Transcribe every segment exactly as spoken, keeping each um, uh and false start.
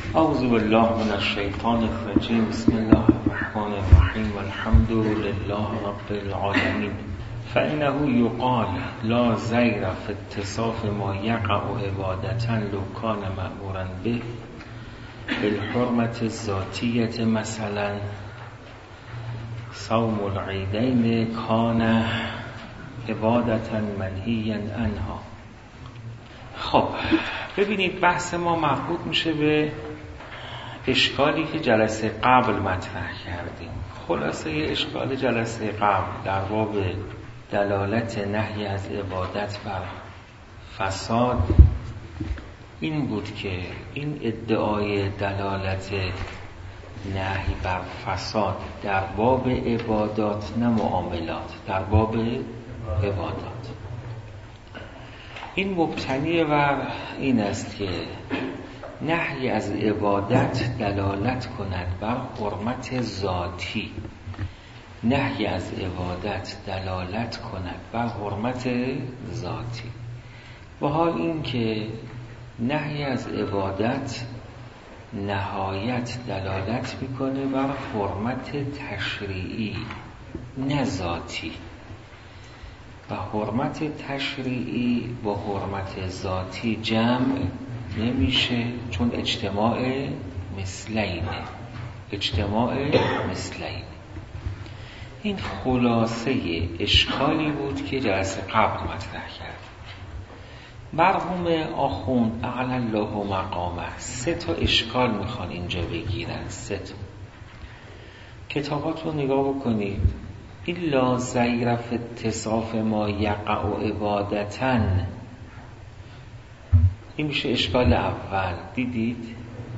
اعوذ بالله من الشیطان الرجیم. بسم الله الرحمن الرحیم والحمد لله رب العالمین. فإنه یقال لا زیر فی اتصاف ما یقع عبادة لو کان مأمورا به بالحرمة الذاتیة، مثلا صوم العیدین کان عبادة منهیا عنها. خب ببینید، بحث ما مربوط میشه به اشکالی که جلسه قبل مطرح کردیم. خلاصه اشکال جلسه قبل در باب دلالت نهی از عبادت بر فساد این بود که این ادعای دلالت نهی بر فساد در باب عبادات نه معاملات، در باب عبادات، این مبتنی بر این است که نهی از عبادت دلالت کند بر حرمت ذاتی، نهی از عبادت دلالت کند بر حرمت ذاتی، و حال این که نهی از عبادت نهایت دلالت میکنه بر حرمت تشریعی نه ذاتی، و حرمت تشریعی با حرمت ذاتی جمع نمیشه، چون اجتماع مثلینه، اجتماع مثلینه. این خلاصه اشکالی بود که جلسه قبل مطرح کرد. مرحوم آخوند اعلی الله مقامه سه تا اشکال میخوان اینجا بگیرن. سه تا کتابات رو نگاه بکنید. الا زیر فی اتصاف ما یقع عبادتن، این میشه اشکال اول. دیدید؟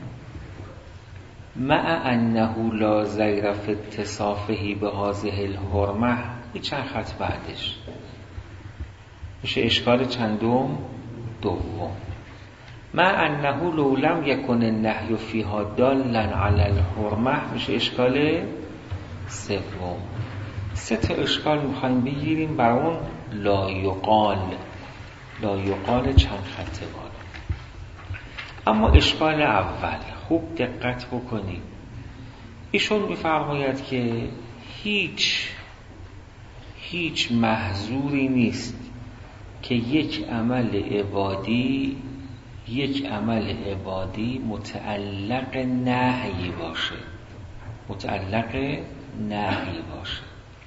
مع انه لا زیر فی اتصافه به هذه الحرمه، این چند خط بعدش میشه اشکال چندم؟ دوم. مع انه لو لم یکن النهی فیها دالا علی الحرمه، میشه اشکال سوم. سه تا اشکال میخوایم بگیریم بر اون لا یقال، لا یقال چند خط بالا. اما اشکال اول خوب دقت بکنید. ایشون میفرماید که هیچ هیچ محظوری نیست که یک عمل عبادی یک عمل عبادی متعلق نهی باشه، متعلق نهی باشه.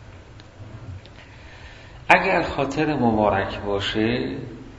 اگر خاطر مبارک باشه،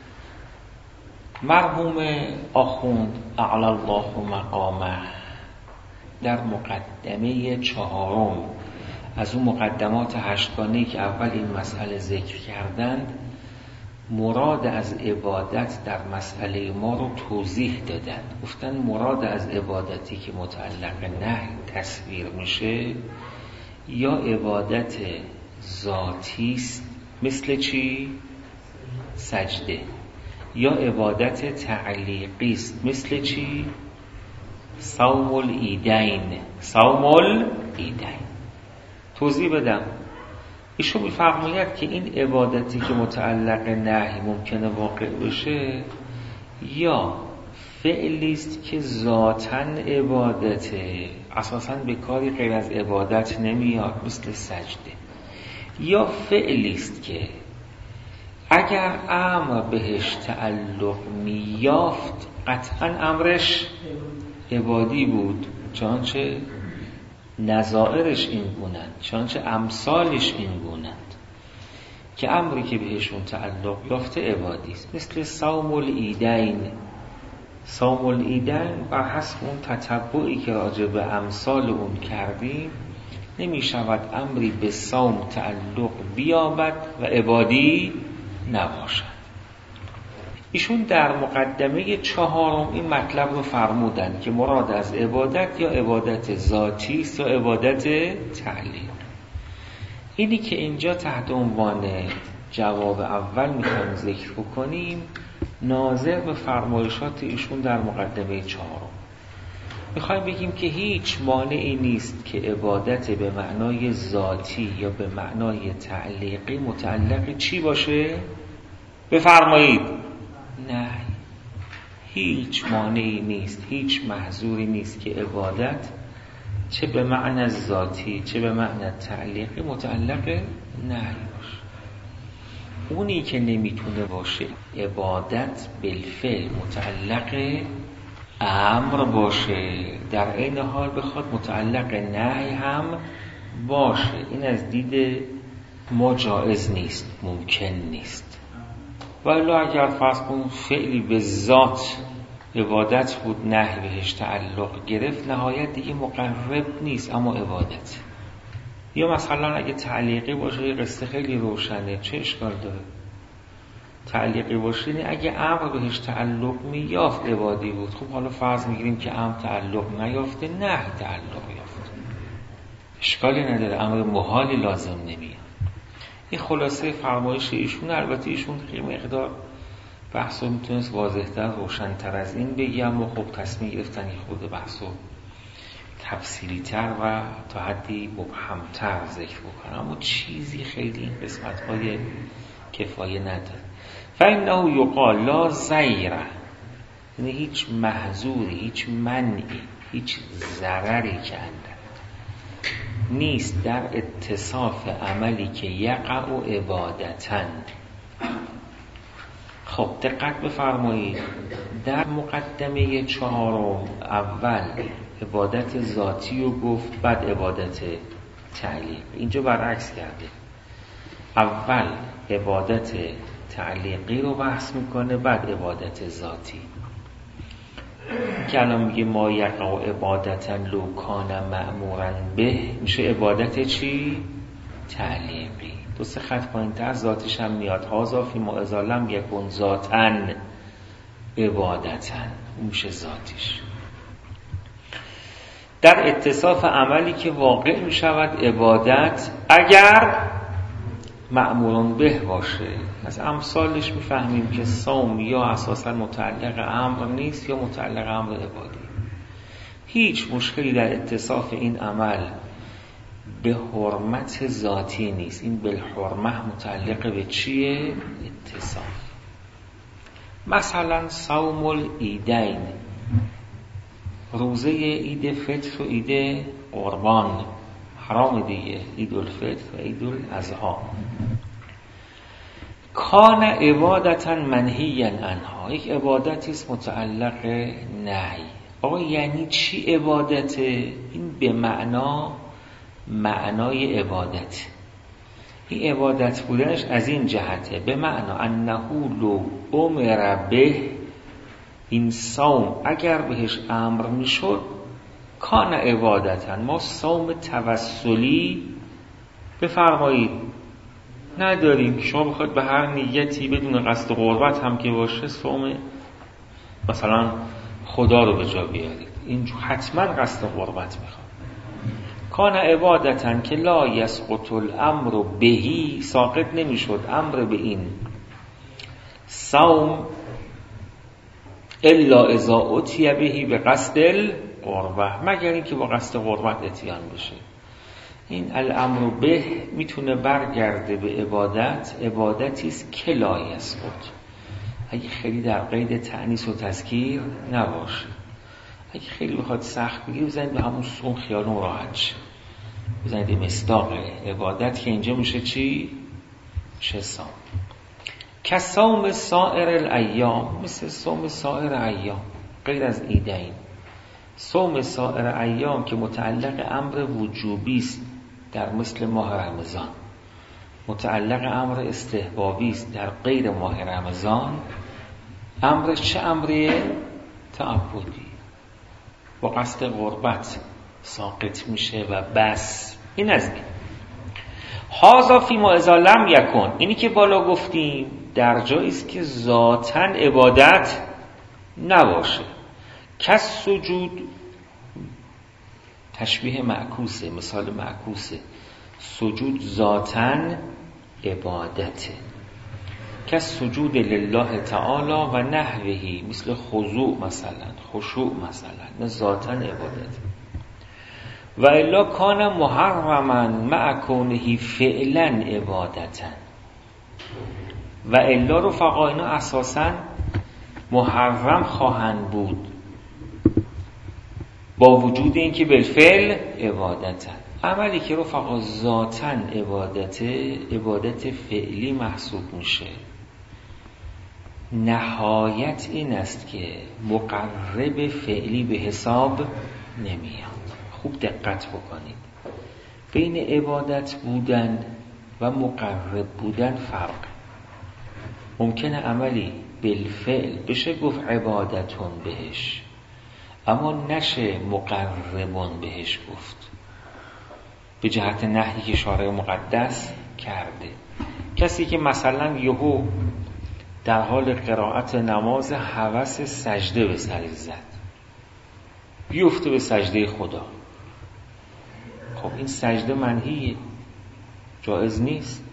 مرحوم آخوند اعلی الله مقامه در مقدمه چهارم از اون مقدمات هشتگانه‌ای که اول این مسئله ذکر کردند، مراد از عبادت در مسئله ما رو توضیح دادن. گفتن مراد از عبادتی که متعلق نهی تصویر میشه یا عبادت ذاتی است، مثل چی؟ سجده، یا عبادت تعلیقی است، مثل چی؟ صوم العیدین، صوم العیدین. توضیح بدم. ایشون میفرماید که این عبادتی که متعلق نهی ممکنه واقع بشه یا فعلی است که ذاتاً عبادته، اساساً به کاری غیر از عبادت نمیاد، مثل سجده، یا فعلی است که اگر امر بهش تعلق میافت قطعاً امرش عبادی بود، چنانچه نظائرش این گونند، چنانچه امثالش این گونند که امری که بهشون تعلق یافته عبادی است، مثل صوم العیدین. صوم العیدین بر حسب اون تتبعی که راجع به امثال اون کردیم، نمی شود امری به صوم تعلق بیابد و عبادی نباشد. ایشون در مقدمه چهارم این مطلب رو فرمودن که مراد از عبادت یا عبادت ذاتی است یا عبادت تعلیق. اینی که اینجا تحت عنوان جواب اول میخوایم ذکر بکنیم ناظر به فرمایشات ایشون در مقدمه چهارم. میخوایم بگیم که هیچ مانعی نیست که عبادت به معنای ذاتی یا به معنای تعلیقی متعلق چی باشه؟ بفرمایید. نه، هیچ مانعی نیست، هیچ محظوری نیست که عبادت چه به معنی ذاتی چه به معنی تعلیقی متعلق نهی باشه. اونی که نمیتونه باشه عبادت بالفعل متعلق امر باشه، در این حال بخواد متعلق نهی هم باشه، این از دید ما جایز نیست، ممکن نیست. ولی اگر فرض کنیم فعلی به ذات عبادت بود نهی بهش تعلق گرفت، نهایت دیگه مقرب نیست اما عبادت. یا مثلا اگه تعلیقی باشه یه قصه خیلی روشنه، چه اشکال داره؟ تعلیقی باشه یعنی اگه امر بهش تعلق میافت عبادی بود. خب حالا فرض میگیریم که امر تعلق نیافته، نهی تعلق یافته، اشکالی نداره، امر محالی لازم نمیاد. این خلاصه فرمایش ایشون. البته ایشون خیلی مقدار بحثو میتونست واضح‌تر روشن‌تر از این بگم و خب تصمیم گرفتن این خود بحثو تفصیلی‌تر و تا حدی مبهم‌تر ذکر بکنم، اما چیزی خیلی این قسمت‌های کفایه نداره. فإنه یقال لا ضیر، یعنی هیچ محظوری، هیچ منعی، هیچ ضرری که اندر نیست در اتصاف عملی که یقع و عبادتن. خب دقت بفرمایید، در مقدمه چهارم اول عبادت ذاتی رو گفت، بعد عبادت تعلیق. اینجا برعکس کرده، اول عبادت تعلیقی رو بحث میکنه، بعد عبادت ذاتی. که الان میگه ما یقع و عبادتا لو کان مأمورا به، میشه عبادت چی؟ تعلیقی. دو سه خط پایین تر ذاتش هم میاد، هازا فی ما اذا لم یکن ذاتن عبادتن، میشه ذاتیش. در اتصاف عملی که واقع میشود عبادت اگر مأمورون به باشه. از امثالش میفهمیم که صوم یا اساسا متعلق امر نیست یا متعلق امر عبادی. هیچ مشکلی در اتصاف این عمل به حرمت ذاتی نیست. این بالحرمه متعلق به چیه؟ اتصاف. مثلا صوم العیدین، روزه عید فطر و عید قربان حرام دیگه، عید الفطر و عید الاضحی. کان عبادتا منهیا عنها، یک عبادتی است متعلق نهی. آقا یعنی چی عبادته؟ این به معنا معنای عبادت. این عبادت بودنش از این جهته، به معنا انه لو امر به، این صوم اگر بهش امر میشد کان عبادتا. ما صوم توسلی بفرمایید نداریم که شما بخواید به هر نیتی بدون قصد قربت هم که باشه صوم مثلا خدا رو به جا بیارید، این حتما قصد قربت میخواد. کان عبادتن که لا یسقط الامر بهی، ساقط نمیشد امر به این صوم الا اذا اتی بهی به قصد القربه، مگر این که با قصد قربت اتیان بشه. این الامر به میتونه برگرده به عبادت، عبادتی است که لا یسقط، اگه خیلی در قید تأنیث و تذکیر نباشه. اگه خیلی بخواد سخت بگیر بزنید به همون صوم، خیالون راحت شه، بزنید مصداق عبادت که اینجا میشه چی؟ میشه صوم. که صوم سائر الایام، مثل صوم سائر ایام غیر از عیدین. صوم سائر ایام که متعلق امر وجوبی است در مثل ماه رمضان، متعلق امر استحبابی است در غیر ماه رمضان. امرش چه امریه؟ تعبدی، با قصد قربت ساقط میشه و بس. این از این. هازا فی ما اذا لم یکن، اینی که بالا گفتیم در جایی است که ذاتاً عبادت نباشه. کس سجود، تشبیه معکوسه، مثال معکوسه. سجود ذاتاً عبادته، کس سجود لله تعالی و نحوهی، مثل خضوع مثلا، خشوع مثلا، نه ذاتاً عبادت. و الا کان محرما مع کونه فعلا عبادتا. و الا رفقا اینا اساساً محرم خواهند بود با وجود اینکه بالفعل عبادتن. عملی که رفقا ذاتاً عبادت عبادت فعلی محسوب میشه، نهایت این است که مقرب فعلی به حساب نمیاد. خوب دقت بکنید، بین عبادت بودن و مقرب بودن فرق. ممکنه عملی بالفعل بشه گفت عبادتون بهش، اما نشه مقربون بهش گفت، به جهت نهی که شارع مقدس کرده. کسی که مثلا یهو در حال قرائت نماز هوس سجده به سر زد، بیفته به سجده خدا، خب این سجده منهیه، جایز نیست.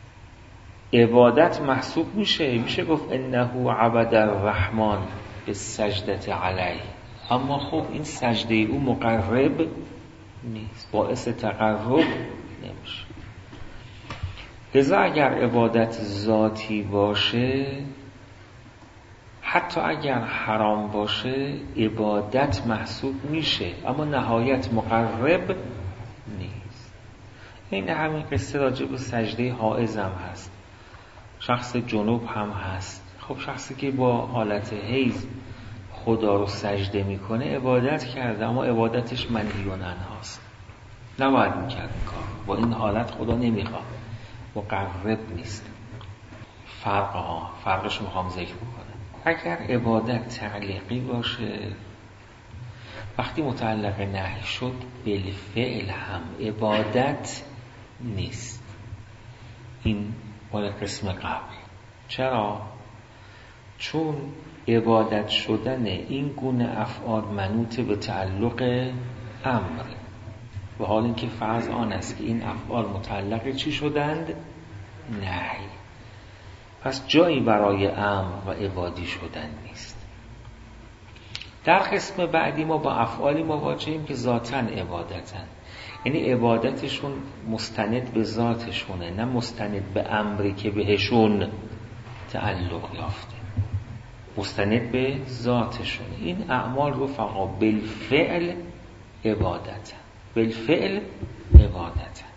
عبادت محسوب میشه، میشه گفت انه عبد الرحمن به سجدت علیه، اما خب این سجده او مقرب نیست، باعث تقرب نمیشه. لذا اگر عبادت ذاتی باشه، حتی اگر حرام باشه عبادت محسوب میشه، اما نهایت مقرب نیست. این همین قصه راجع به سجده حائض هم هست، شخص جنوب هم هست. خب شخصی که با حالت حیض خدا رو سجده میکنه عبادت کرده، اما عبادتش منهی عنهاست، نباید میکرد کار، با این حالت خدا نمیخواد، مقرب نیست. فرق ها فرقش میخوام ذکر بکنم. اگر عبادت تعلیقی باشه، وقتی متعلق نهی شد بالفعل هم عبادت نیست. این مال قسم قبل. چرا؟ چون عبادت شدن این گونه افعال منوط به تعلق امر، و حال اینکه فرض آن است که این افعال متعلق چی شدند؟ نهی. پس جایی برای امر و عبادی شدن نیست. در قسم بعدی ما با افعالی مواجهیم که ذاتاً عبادتن، یعنی عبادتشون مستند به ذاتشونه، نه مستند به امری که بهشون تعلق یافته، مستند به ذاتشونه. این اعمال رفقا بالفعل عبادتن، بالفعل عبادتن،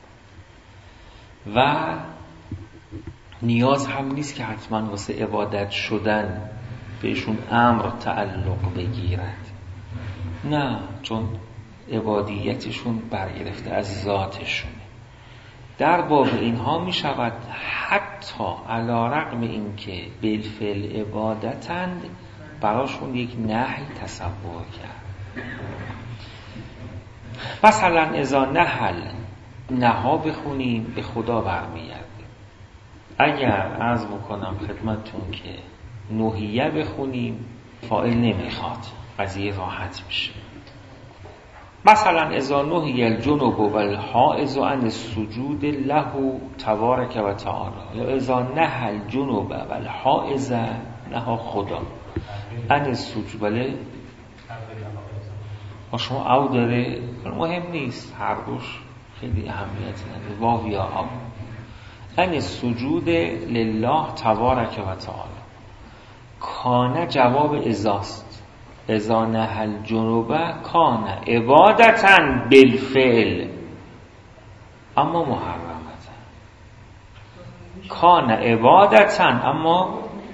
و نیاز هم نیست که حتما واسه عبادت شدن بهشون امر تعلق بگیرد، نه، چون عبادیتشون برگرفته از ذاتشون. در باب اینها می شود حتی علی رغم این که بالفعل عبادتند براشون یک نهی تصور کرد. مثلا اذا نهل، نها بخونیم به خدا برمیگرده. اگر عرض بکنم خدمتون که نهیه بخونیم فاعل نمیخواد، قضیه راحت میشه. مثلا اذا نهی الجنب والحائض عن السجود له تبارک و تعالی، یا اذا نهی الجنب والحائض، نها خدا عن السجود، بله ما شما او داره مهم نیست، هر دوش خیلی اهمیتی نداره، واو یا او، عن السجود لله تبارک و تعالی. کان جواب ازاست، اذا نهی الجنوب کان عبادتاً بالفعل اما محرمتاً، کان عبادتاً اما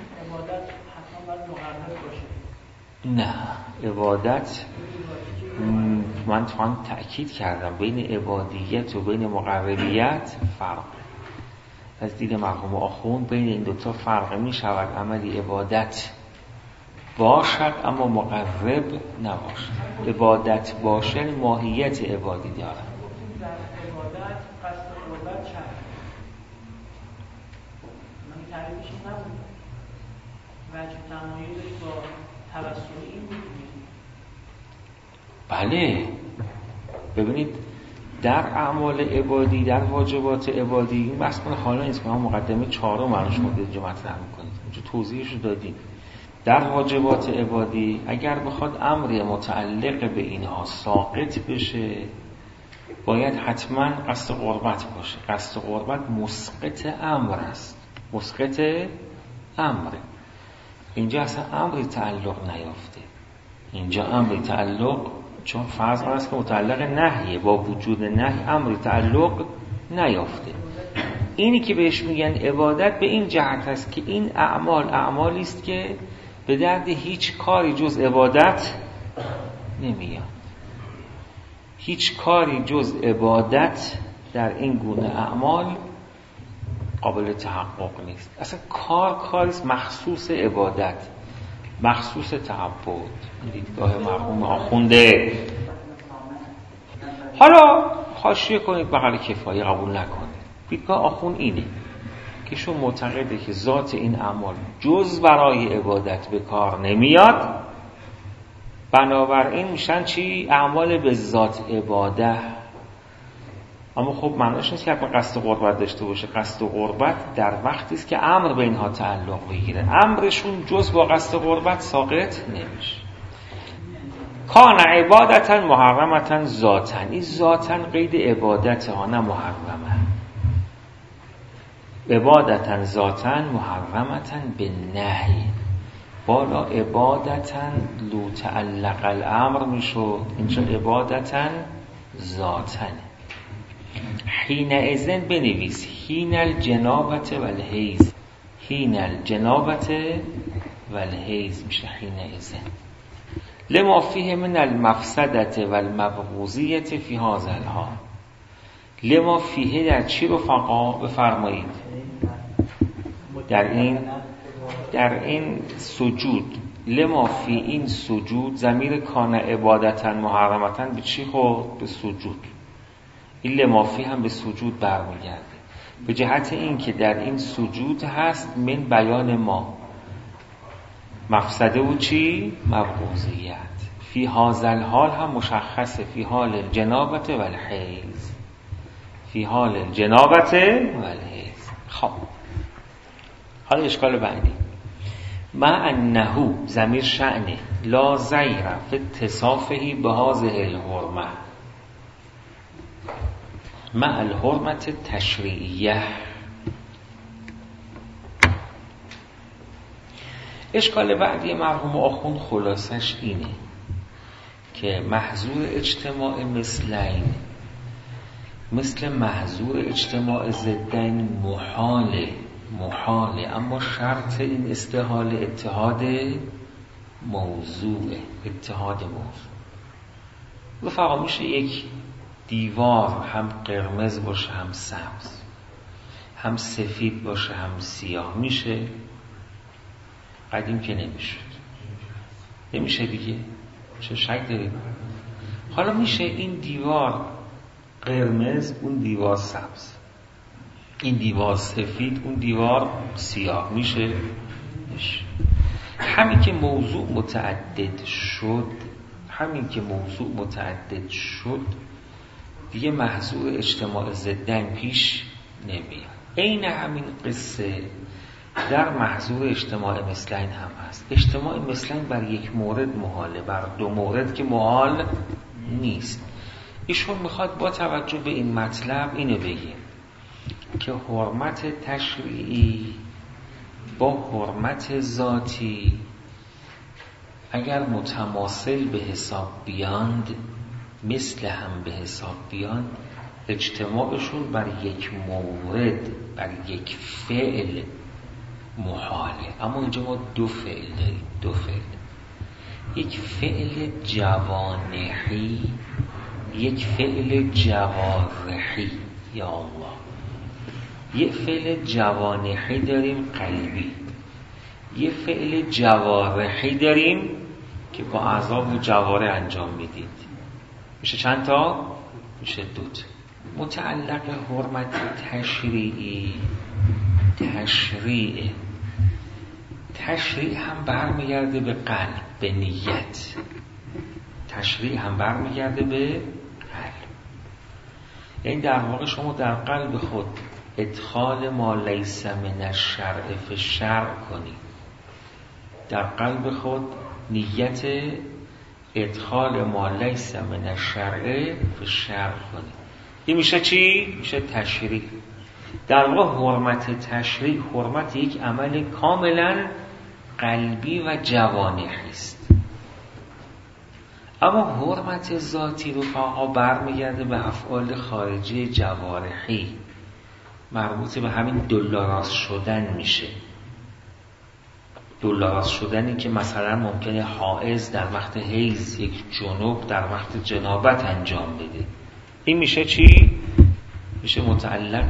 نه، عبادت من تو هم تأکید کردم بین عبادیت و بین مقربیت فرق. از دید مرحوم آخوند بین این دوتا فرق می شود، عملی عبادت باشد اما مقرب نباشد. عبادت باشد ماهیت عبادی دارد. در عبادت قصد قربت چند من تعریفش نبود، وجه تمایزش با توسلی این بود. بله ببینید در اعمال عبادی، در واجبات عبادی، این بحث کنه حالا نیست که ما مقدمه چهارم منوش مورد اینجا مطرح میکنید، اینجا توضیحش رو دادیم. در واجبات عبادی اگر بخواد امر متعلق به اینها ساقط بشه باید حتما قصد قربت باشه. قصد قربت مسقط امر است، مسقط امر. اینجا اصلا امری تعلق نیافته. اینجا امری تعلق، چون فرض است که متعلق نهیه، با وجود نهی امری تعلق نیافته. اینی که بهش میگن عبادت به این جهت است که این اعمال اعمالی است که به درد هیچ کاری جز عبادت نمیاد. هیچ کاری جز عبادت در این گونه اعمال قابل تحقق نیست. اصلا کار کاریست مخصوص عبادت، مخصوص تعبد. دیدگاه مرحوم آخونده. حالا حاشیه کنید بغل کفایه قبول نکنید. دیدگاه آخوند اینه که شما معتقده که ذات این اعمال جز برای عبادت به کار نمیاد، بنابراین میشن چی؟ اعمال به ذات عباده. اما خب معنیش نیست که حتما قصد قربت داشته باشه. قصد قربت در وقتی است که امر به اینها تعلق بگیره. امرشون جز با قصد قربت ساقط نمیشه. کان عبادتا محرمتا ذاتا. این ذاتا قید عبادت ها، نه محرمه. عبادتا ذاتا محرمتا به نهی. بالا عبادتا لو تعلق الامر میشد، اینجا عبادتا ذاتا. حین ازن بنویس حین الجنابت والحیز. حین الجنابت والحیز میشه حین ازن. لما فیه من المفسدت والمبغوزیت فی هذا الحال. لما فیه در چی رفقا بفرمایید؟ در این در این سجود. لما فی این سجود ضمیر کان عبادتا محرمتا به چی خود؟ به سجود. این لما فی هم به سجود برمیگرده، به جهت این که در این سجود هست من بیان ما مفسده و چی؟ مبغوزیت. فی هازل حال هم مشخصه، فی حال الجنابت والحیز. فی حال الجنابت والحیز. خب حالا اشکال بعدی. مع انه ضمیر شأنه لا زیر فی اتصافه بهذه الحرمه مع الحرمت تشریعیه. اشکال بعدی مرحوم آخوند خلاصش اینه که محظور اجتماع مثلین مثل محظور اجتماع ضدین محاله محاله اما شرط این استحاله اتحاد موضوع. اتحاد موضوع رفقا میشه یک دیوار هم قرمز باشه هم سبز، هم سفید باشه هم سیاه، میشه؟ قدیم که نمیشه. نمیشه دیگه. چه شک داریم؟ حالا میشه این دیوار قرمز اون دیوار سبز، این دیوار سفید اون دیوار سیاه، میشه؟ میشه. همین که موضوع متعدد شد همین که موضوع متعدد شد دیگه محظور اجتماع ضدن پیش نمیاد. عین همین قصه در محظور اجتماع مثلین هم هست. اجتماع مثلین بر یک مورد محاله، بر دو مورد که محال نیست. ایشون میخواد با توجه به این مطلب اینو بگه که حرمت تشریعی با حرمت ذاتی اگر متماثل به حساب بیاند، مثل هم به حساب بیاند، اجتماعشون بر یک مورد، بر یک فعل محاله. اما اینجا ما دو فعل داریم، دو فعل. یک فعل جوانحی، یک فعل جوارحی. یا الله، یک فعل جوانحی داریم قلبی، یک فعل جوارحی داریم که با اعضا و جواره انجام میدید. میشه چند تا؟ میشه دوت. متعلق حرمت تشریعی، تشریع تشریع هم برمیگرده به قلب، به نیت. تشریع هم برمیگرده به قلب. یعنی در واقع شما در قلب خود ادخال ما لیس من الشرع فی الشرع کنی، در قلب خود نیت ادخال ما لیس من الشرع فی الشرع کنی. این میشه چی؟ میشه تشریع. در واقع حرمت تشریع حرمت یک عمل کاملا قلبی و جوانحی است. اما حرمت ذاتی رفقا برمیگرده به افعال خارجی جوارحی، مربوط به همین دلاراست شدن میشه. دلاراست شدنی که مثلا ممکنه حائض در وقت حیض، یک جنوب در وقت جنابت انجام بده. این میشه چی؟ میشه متعلق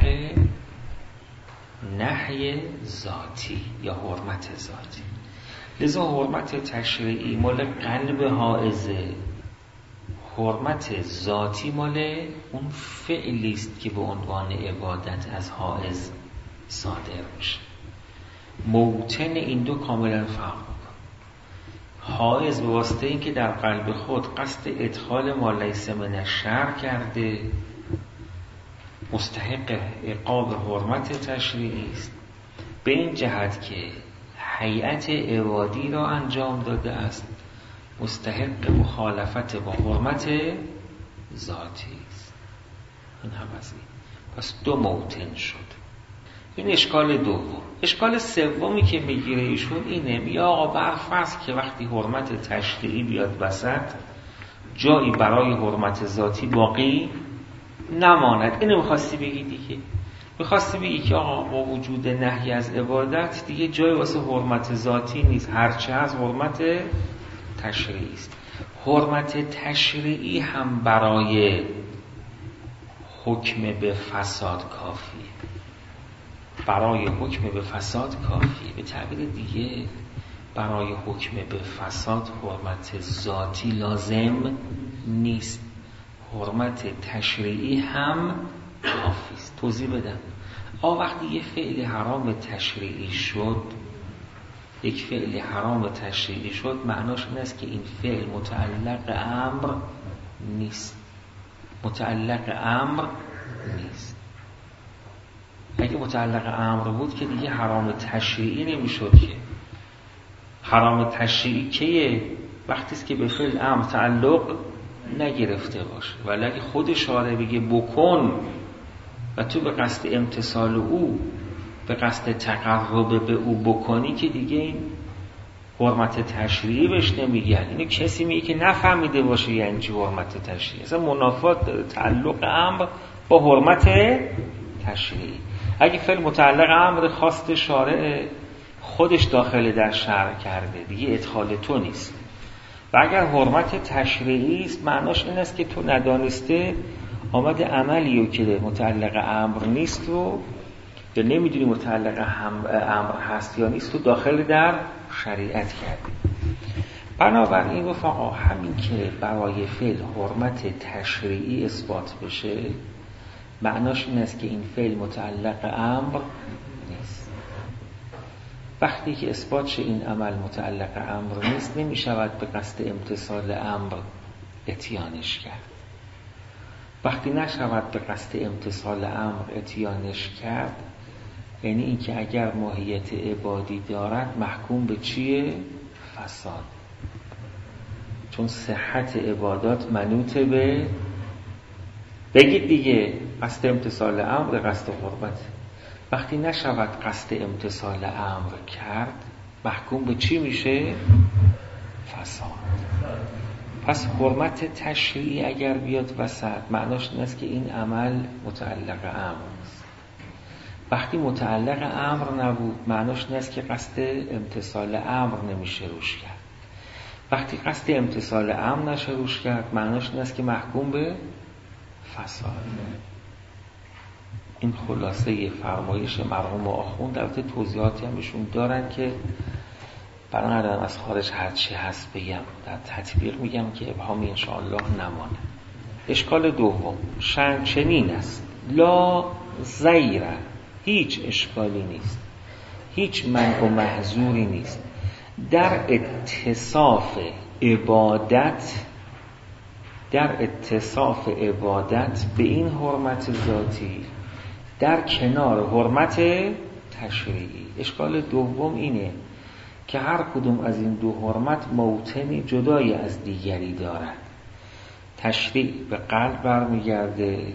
نهی ذاتی یا حرمت ذاتی. لذا حرمت تشریعی مال قلب حائزه، حرمت ذاتی مال اون فعلی است که به عنوان عبادت از حائز صادر میشه. موطن این دو کاملا فرق میکنه. حائز به واسطه این که در قلب خود قصد ادخال ما لیس من الشرع کرده، مستحق عقاب حرمت تشریعی است، به این جهت که هیئت عبادی را انجام داده است، مستحق مخالفت با حرمت ذاتی است. این هم از این. پس دو موطن شد. این اشکال دوم. اشکال سومی که میگیره ایشون اینه، میگه آقا برفرض که وقتی حرمت تشریعی بیاد وسط، جایی برای حرمت ذاتی باقی نماند. اینو میخواستی بگی دیگه. میخواستی بگی که آقا با وجود نهی از عبادت دیگه جای واسه حرمت ذاتی نیست، هرچه از حرمت تشریعی است. حرمت تشریعی هم برای حکم به فساد کافیه. برای حکم به فساد کافیه. به تعبیر دیگه برای حکم به فساد حرمت ذاتی لازم نیست، حرمت تشریعی هم کافی است. توضیح بدم. آ وقتی یه فعل حرام تشریعی شد، یک فعل حرام تشریعی شد، معناش این است که این فعل متعلق امر نیست. متعلق امر نیست. اگه متعلق امر بود که دیگه حرام تشریعی نمیشد. که حرام تشریعی که وقتی است که به فعل امر تعلق نگرفته باشه. ولی اگه خود شارع بگه بکن و تو به قصد امتثال او، به قصد تقرب به او بکنی، که دیگه این حرمت تشریعی بهش نمیگن. اینو کسی میگه که نفهمیده باشه یعنی چی حرمت تشریعی. اصلا منافات داره تعلق امر با حرمت تشریعی. اگه فعل متعلق امر خواست شارع خودش داخل در شرع کرده، دیگه ادخال تو نیست. و اگر حرمت تشریعی است، معناش این است که تو ندانسته آمده عملیو که متعلق امر نیست رو، یا نمیدونی متعلق امر هست یا نیست، تو داخل در شریعت کردی. بنابراین رفقا همین که برای فعل حرمت تشریعی اثبات بشه، معناش این است که این فعل متعلق امر نیست. وقتی که اثبات شه این عمل متعلق امر نیست، نمی شود به قصد امتثال امر اتیانش کرد. وقتی نشود به قصد امتثال امر اتیانش کرد، یعنی این که اگر ماهیت عبادی دارد محکوم به چیه؟ فساد. چون صحت عبادات منوط به، بگید دیگه، قصد امتثال امر، قصد قربت. وقتی نشود قصد امتثال امر کرد، محکوم به چی میشه؟ فساد. پس حرمت تشریعی اگر بیاد وسط، معناش این است که این عمل متعلق امر است. وقتی متعلق امر نبود، معناش این است که قصد امتثال امر نمیشه روش کرد. وقتی قصد امتثال امر نشه روش کرد، معناش این است که محکوم به فساد. این خلاصه فرمایش مرحوم آخوند. البته توضیحاتی همشون دارن که برای ندارم از خارج هرچی هست بگم، در تطبیق میگم که ابهامی انشاءالله نمانه. اشکال دوم شن چنین است: لا زیره، هیچ اشکالی نیست، هیچ منع و محظوری نیست در اتصاف عبادت در اتصاف عبادت به این حرمت ذاتی در کنار حرمت تشریعی. اشکال دوم اینه که هر کدوم از این دو حرمت موطنی جدای از دیگری دارد. تشریع به قلب برمیگرده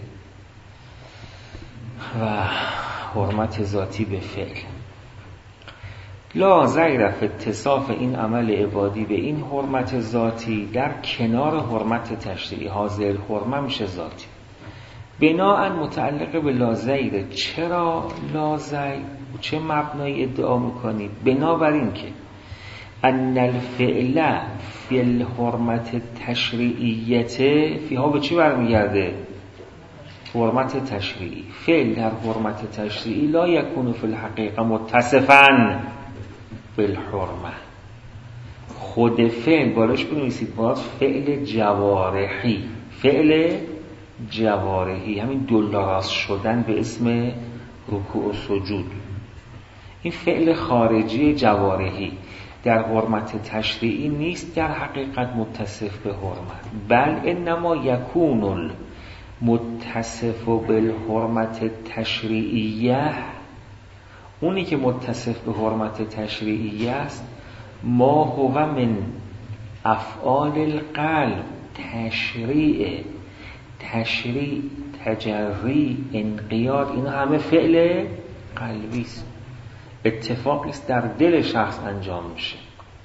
و حرمت ذاتی به فعل. لا ضیر فی اتصاف این عمل عبادی به این حرمت ذاتی در کنار حرمت تشریعی. حاضر حرمه میشه ذاتی. بناءً متعلق به لا ضیر. چرا لا ضیر؟ چه مبنایی ادعا میکنید؟ بنابراین که ان الفعل فی الحرمت تشریعیت فیها به چی برمیگرده؟ حرمت تشریعی. فعل در حرمت تشریعی لا یکون فی الحقیقه متصفاً بالحرمه. خود فعل بالاش بنویسید باید فعل جوارحی. فعل جوارحی همین دولاراست شدن به اسم رکوع و سجود، این فعل خارجی جوارحی در حرمت تشریعی نیست در حقیقت متصف به حرمت، بل انما یکون المتصف بالحرمت تشریعیه. اونی که متصف به حرمت تشریعی است ما هو من افعال القلب. تشریع، تشریع، تجری، انقیاد، اینا همه فعل قلبی است. اتفاقی است در دل شخص انجام میشه.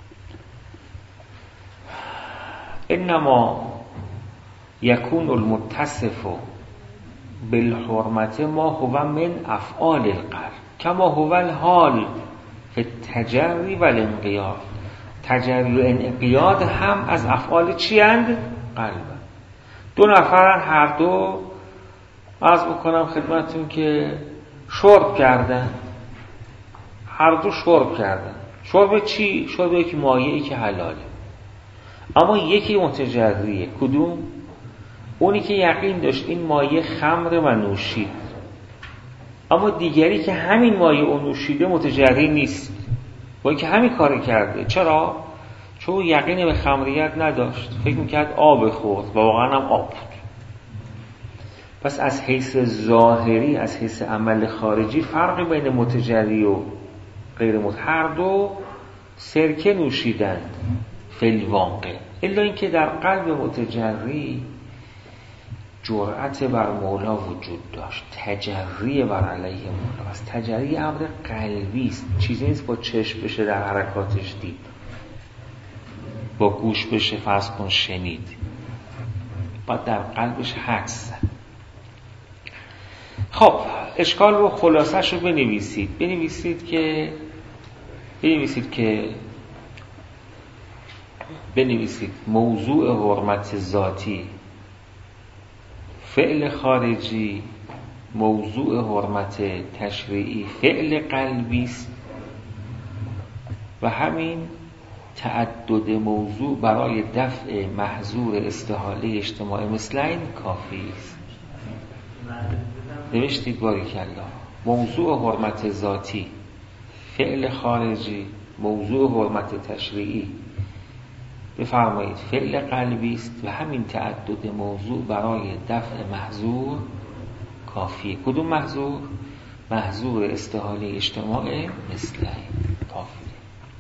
انما یکون المتصف بالحرمت ما هو من افعال القلب کما هو الحال فی التجری و الانقیاد. تجری و انقیاد هم از افعال چی اند؟ قلب. دو نفرن، هر دو عرض بکنم خدمتون که شرب کردن، هر دو شرب کردن. شرب چی؟ شرب یکی مایعی که حلاله، اما یکی متجریه. کدوم؟ اونی که یقین داشت این مایع خمر و نوشید، اما دیگری که همین مایع و نوشیده متجری نیست، با اینکه همین کار کرده. چرا؟ چون یقین به خمریت نداشت، فکر میکرد آب خورد و واقعا هم آب بود. پس از حیث ظاهری، از حیث عمل خارجی فرقی بین متجری و غیر متجری، هر دو سرکه نوشیدند فی الواقع، الا اینکه در قلب متجری جرأت بر مولا وجود داشت، تجری بر علیه مولا است. تجری امر قلبی است، چیزی نیست با چشم بشه در حرکاتش دید، با گوش بشه فرض کن شنید، باید در قلبش حدس. خب اشکال رو خلاصش رو بنویسید. بنویسید که بنویسید که بنویسید موضوع حرمت ذاتی فعل خارجی، موضوع حرمت تشریعی فعل قلبی است و همین تعدد موضوع برای دفع محظور استحاله اجتماعی مثل این کافی است. نوشتید باریکالله. موضوع حرمت ذاتی فعل خارجی، موضوع حرمت تشریعی بفرمایید فعل قلبی است و همین تعدد موضوع برای دفع محظور کافیه. کدوم محظور؟ محظور استحاله اجتماعی مثل این کافیه.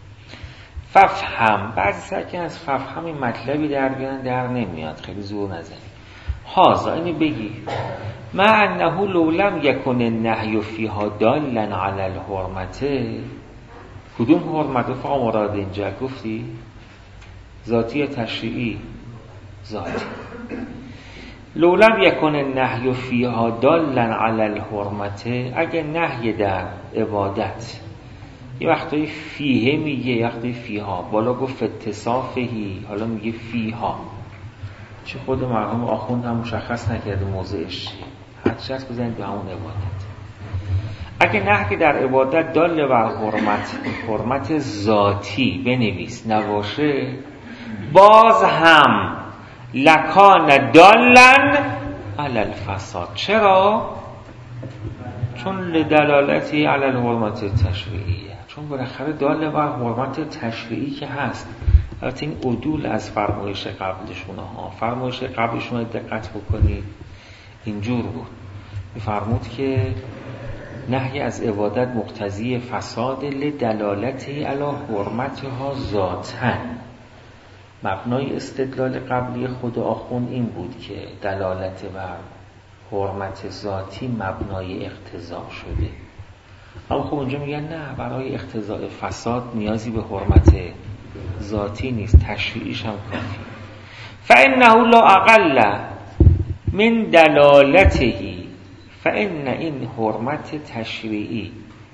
ففهم، بعضی سرکن از ففهم این مطلبی در بیان در نمیاد، خیلی زور نزنید. هازا اینو بگی ما انه لو لم یکن النهی فیها دالا علی الحرمت. کدوم حرمت فقط مراد اینجا گفتی؟ ذاتی یا تشریعی؟ ذاتی. لو لم یکن النهی فیها دالا علی الحرمت، اگه نهی در عبادت یه وقتایی فیه میگه، یه وقتایی فیها، بالا گفت اتصافهی، حالا میگه فیها، چه خود مرحوم آخوند هم مشخص نکرده موضعش چیه، حدش هست بزنید به همون عبادت. اگه نهی در عبادت دال بر حرمت، حرمت ذاتی بنویس نباشه، باز هم لکان دالن علی الفساد. چرا؟ چون لدلالتی علی الحرمت تشریعیه، چون بالاخره دال بر حرمت تشریعی که هست. البته این عدول از فرمایش قبلشونه ها. فرمایش قبلشونه دقت بکنید اینجور بود، میفرمود که نهی از عبادت مقتضی فساد لدلالتی علی حرمتها ذاتاً. مبنای استدلال قبلی خود آخوند این بود که دلالت بر حرمت ذاتی مبنای اقتضا شده. اما خب اونجا میگن نه، برای اقتضاء فساد نیازی به حرمت ذاتی نیست، تشریعیش هم کافی. فإنه لا اقل من دلالته، فإن این حرمت تشریعی،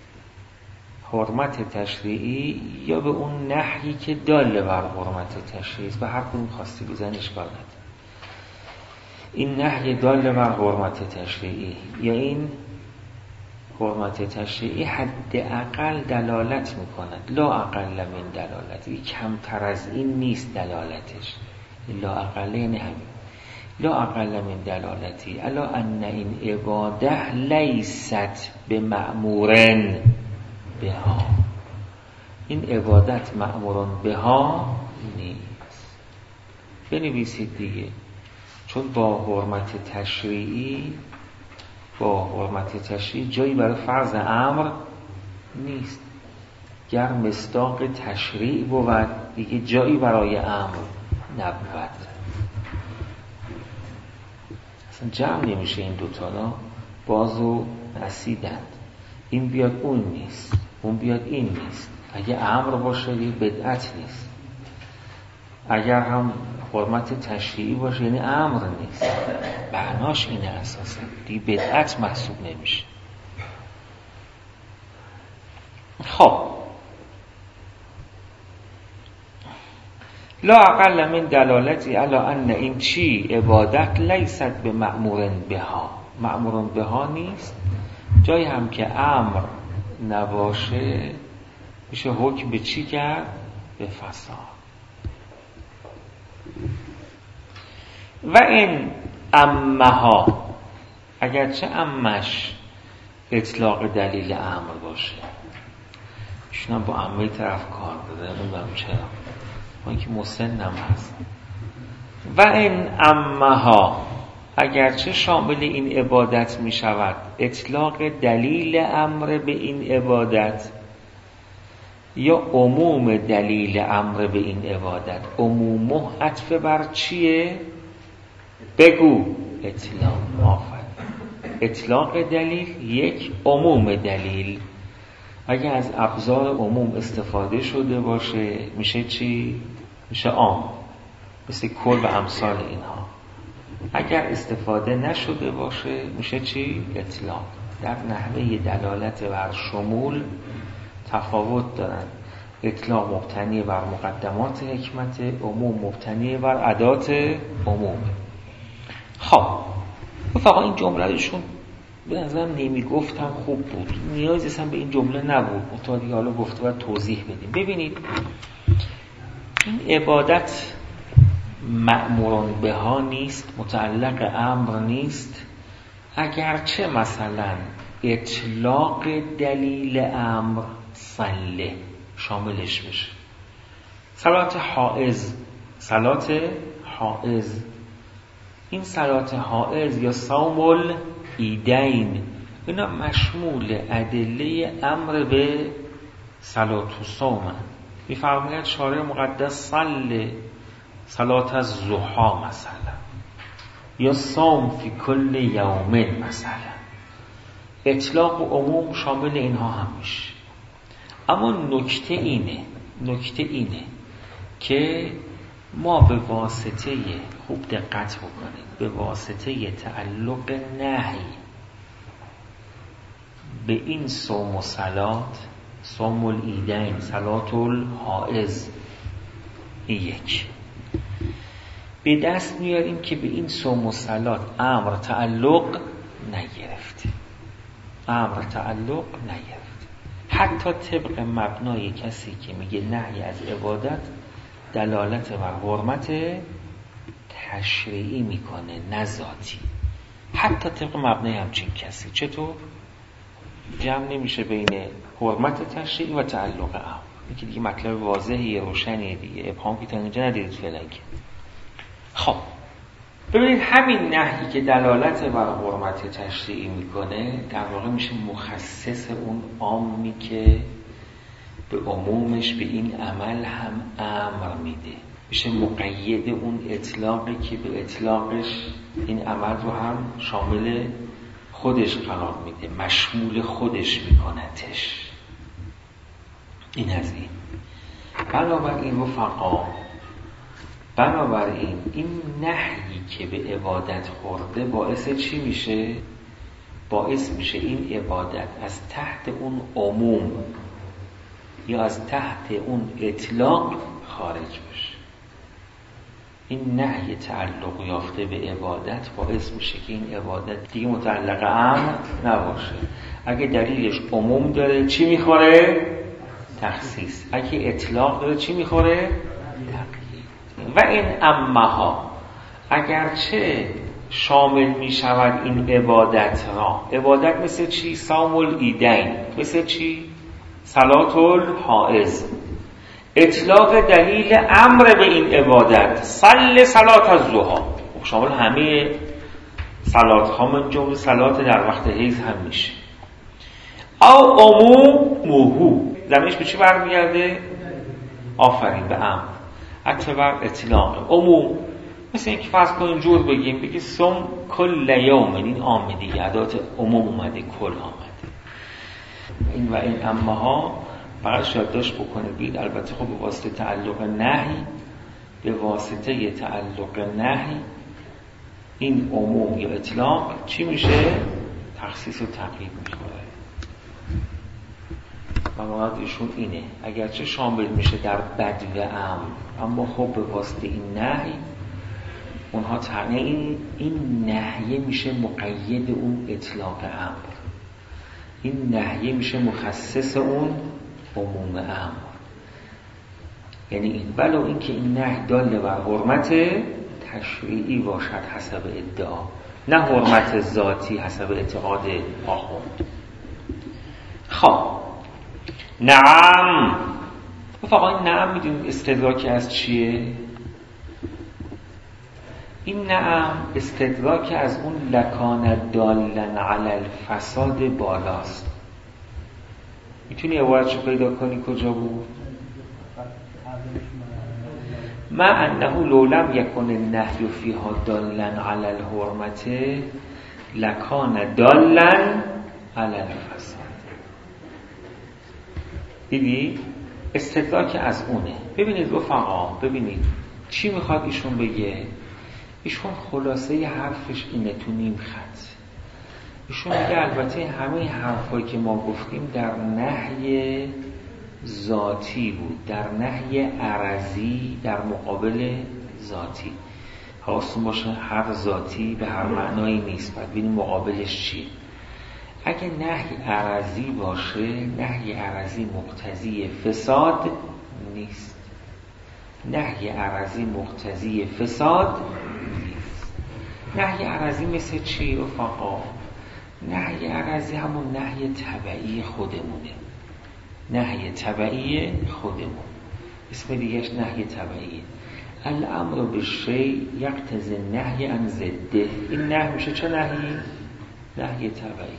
حرمت تشریعی یا به اون نهی که داله بر حرمت تشریعی است، به هر کدوم خواستی بزنی اشکال نداره. این نهی داله بر حرمت تشریعی یا این حرمت تشریعی حداقل دلالت میکند، لا اقل من دلالتی، کمتر از این نیست دلالتش، لا اقل یعنی همین، لا اقل من دلالتی الا ان این عباده لیست بمأمورن بها، این عبادت مأمورن بها نیست. بنویسید دیگه، چون با حرمت تشریعی، با حرمت تشریعی جایی برای فرض امر نیست. گر مصداق تشریع بود دیگه جایی برای امر نبود، اصلا جمع نمیشه این دوتا، نا بازو نسیدند، این بیاد اون نیست، اون بیاد این نیست. اگه امر باشه یه بدعت نیست، اگر هم حرمت تشریعی باشه یعنی امر نیست، معناش اینه اساسا، دیگه بدعت محسوب نمیشه. خب لا اقل من دلالتی علی ان این چی عبادت لیست به مأمور بها، مأمور بها نیست، جایی هم که امر نباشه میشه حکم به چی کرد؟ به فساد. و این امها، اگرچه امش اطلاق دلیل امر باشه، ایشون هم با امه طرف کار داده، نمیدونم چرا، من که مسنم هست. و این امها، اگرچه شامل این عبادت می شود اطلاق دلیل امر به این عبادت یا عموم دلیل امر به این عبادت، عموم عطف بر چیه؟ بگو. اطلاق. آفرین. اطلاق دلیل یک، عموم دلیل اگه از ابزار عموم استفاده شده باشه میشه چی؟ میشه عام، مثل کل و امثال اینها. اگر استفاده نشده باشه میشه چی؟ اطلاق. در نحوه دلالت بر شمول تفاوت دارن، اطلاق مبتنی بر مقدمات حکمت، عموم مبتنی بر ادات عموم. خب فقط این جمله ایشون به نظرم نمی گفتم خوب بود، نیازی اصلا به این جمله نبود، متعادی حالا گفته باید توضیح بدیم. ببینید این عبادت مأموران بها نیست، متعلق امر نیست، اگرچه مثلا اطلاق دلیل امر صله شاملش بشه. صلات حائض، صلات حائض، این صلات حائض یا صوم العیدین، اینا مشمول ادله امر به صلات و صوم. میفرماید شارع مقدس صل صلات الضحی مثلا، یا صوم فی کل یوم مثلا، اطلاق و عموم شامل اینها هم میشه. اما نکته اینه نکته اینه که ما به واسطه، خوب دقت بکنید، به واسطه تعلق نهی به این صوم و صلات، صوم العیدین، صلات الحائض، یک به دست میاریم که به این صوم و صلات امر تعلق نگرفته، امر تعلق نگرفته. حتی طبق مبنای کسی که میگه نهی از عبادت دلالت بر حرمت تشریعی میکنه نه ذاتی، حتی طبق مبنای همچین کسی. چطور؟ جمع نمیشه بین حرمت تشریعی و تعلق امر. این که دیگه مطلب واضحی روشنیه دیگه، ابهام که تا اینجا ندیدید فعلا که. خب ببینید همین نهی که دلالت بر حرمت تشریعی میکنه در واقع میشه مخصص اون عامی که به عمومش به این عمل هم امر میده، میشه مقید اون اطلاقی که به اطلاقش این عمل رو هم شامل خودش قرار میده، مشمول خودش میکنتش. این از این. بنابراین رفقا، بنابراین این نهی که به عبادت خورده باعث چی میشه؟ باعث میشه این عبادت از تحت اون عموم یا از تحت اون اطلاق خارج بشه. این نهی تعلق یافته به عبادت باعث میشه که این عبادت دیگه متعلق امر نباشه. اگه دلیلش عموم داره چی میخوره؟ تخصیص. اگه اطلاق داره چی میخوره؟ تقیید. و این امها اگرچه شامل میشود این عبادت را، عبادت مثل چی؟ صوم العیدین، مثل چی؟ صلات الحائض. اطلاق دلیل امر به این عبادت، صل صلات الضحی، شامل همه صلات ها، من جمله صلات در وقت حیض هم میشه. او عمومه، زمینش به چی برمیگرده؟ آفرین، به امر. حتی بر اطلاق عموم، مثل اینکه فرض کنیم جور بگیم بگی صوم کل یوم، این عام دیگه، ادات عموم اومده، کل آمده. این و این اما ها فقط یادداشت بکنید بید. البته خب به واسطه تعلق نهی، به واسطه تعلق نهی این عموم یا اطلاق چی میشه؟ تخصیص و تقیید میخوره. و مراد ایشون اینه، اگرچه شامل میشه در بدو امر، اما خب به واسطه این نهی اونها تغییر، این این نهیه میشه مقید اون اطلاق امر، این نهیه میشه مخصص اون عموم امر. یعنی این ولو این که این نهی داله بر حرمت تشریعی باشد حسب ادعا، نه حرمت ذاتی حسب اعتقاد آخوند. خب نعم، فقط این نعم میدونید استدراک از چیه؟ این نعم استدراک از اون لکان دالن علی الفساد بالاست. میتونی عبارتشو پیدا کنی کجا بود؟ ما انه لولم یکن النهی فیها دالن علی الحرمت لکان دالن علی الفساد. دیدی؟ استدراک از اونه. ببینید رفقا، ببینید چی میخواد ایشون بگه. ایشون خلاصه حرفش اینه تو نیم خط. ایشون میگه البته همه حرفایی که ما گفتیم در نهی ذاتی بود، در نهی عرضی در مقابل ذاتی. حواستون باشه هر ذاتی به هر معنایی نیست، باید ببینیم مقابلش چیه. اگه نهی عرضی باشه، نهی عرضی مقتضی فساد نیست. نهی عرضی مقتضی فساد نیست. نهی عرضی مثل چی رفقا؟ نهی عرضی همون نهی طبعی خودمونه، نهی طبعی خودمون. اسم دیگهش نهی طبعیه. الامر بالشیء یقتضی النهی عن ضده. این نهی میشه چه نهی؟ نهی طبعی.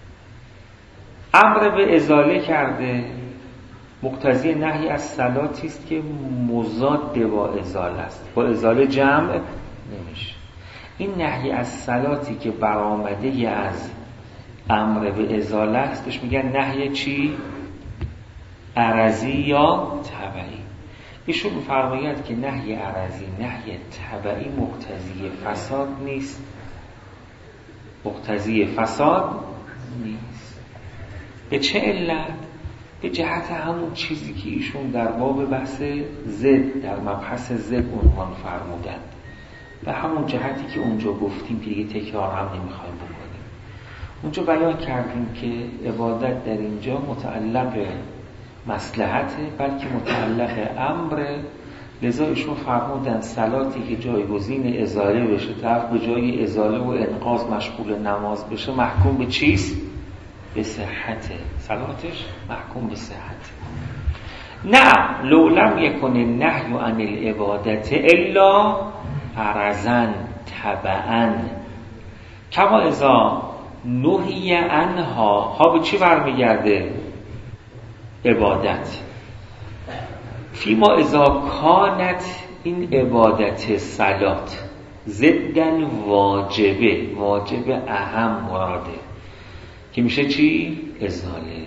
امر به ازاله کرده، مقتضی نهی از صلاتی است که مضاد با ازاله است، با ازاله جمع نمیشه. این نهی از صلاتی که برآمده از امر به ازاله است بهش میگن نهی چی؟ عرضی یا طبعی. ایشون می‌فرماید که نهی عرضی، نهی طبعی مقتضی فساد نیست، مقتضی فساد نیست. به چه علت؟ به جهت همون چیزی که ایشون در باب بحث زد، در مبحث زد عنوان فرمودند، به همون جهتی که اونجا گفتیم که دیگه تکرار هم نمیخوایم بکنیم. اونجا بیان کردیم که عبادت در اینجا متعلق مصلحته بلکه متعلق امر. لذا ایشون فرمودن صلاتی که جایگزین ازاله بشه، طرف به جای ازاله و انقاذ مشغول نماز بشه، محکوم به چیست؟ به صحته. صلاتش محکوم به صحته. نه لولم یکن النهی عن العبادت الا عرضا تبعا کما اذا نهی عنها. ها به چی برمیگرده؟ عبادت. فیما اذا کانت این عبادت صلات ضدن واجبه، واجب اهم مراده. که میشه چی؟ ازاله،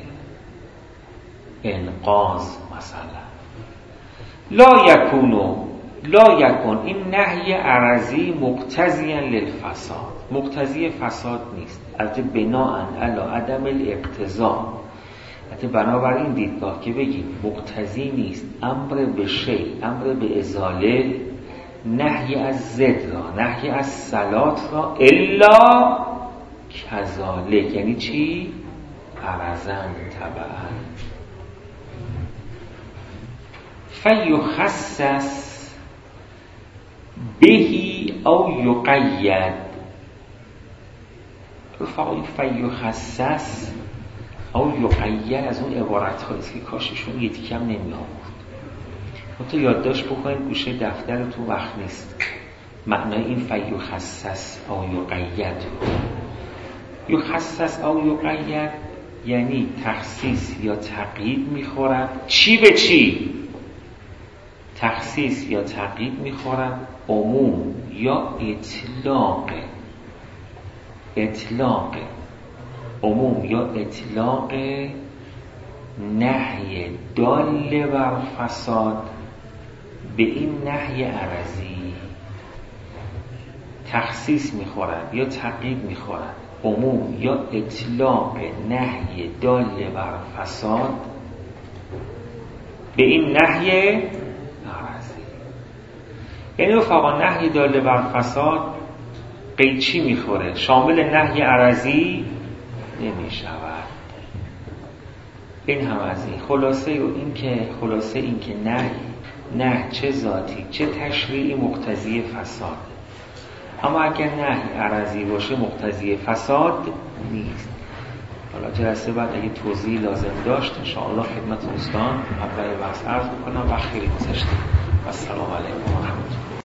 انقاذ مثلا. لا یکونو، لا یکون، این نهی عرضی مقتضیا للفساد، مقتضی فساد نیست، البته بناءً علی عدم الاقتضاء، البته بنابراین دیدگاه که بگیم مقتضی نیست امر به شیء، امر به ازاله، نهی از ضد را، نهی از صلات را، الا کذالک، یعنی چی؟ عرضاً تبعاً. فیخصص بهی او یقید، رفاقی فیخصص او یقید از اون عبارت هاییست که کاششون یکی کم نمی آورد. تو یادداشت بکنید گوشه دفتر تو وقت نیست معنای این فیخصص او یقید. یخصص او یقید یعنی تخصیص یا تقیید میخورد. چی به چی؟ تخصیص یا تقیید میخورد عموم یا اطلاق، اطلاق عموم یا اطلاق نهی دال بر فساد به این نهی عرضی. تخصیص میخورد یا تقیید میخورد عموم یا اطلاق نهی دال بر فساد به این نهی عرضی. یعنی رفقا نهی دال بر فساد قید چی میخوره؟ شامل نهی عرضی نمی شود. این هم از این خلاصه و این که خلاصه این که نهی نه چه ذاتی چه تشریعی مقتضی فساد، اما اگر نهی عرضی باشه مقتضی فساد نیست. حالا جلسه بعد اگه توضیح لازم داشت انشاءالله خدمت دوستان مبدأ بحث عرض میکنم و خیلی گذشته. السلام علیکم و رحمت الله.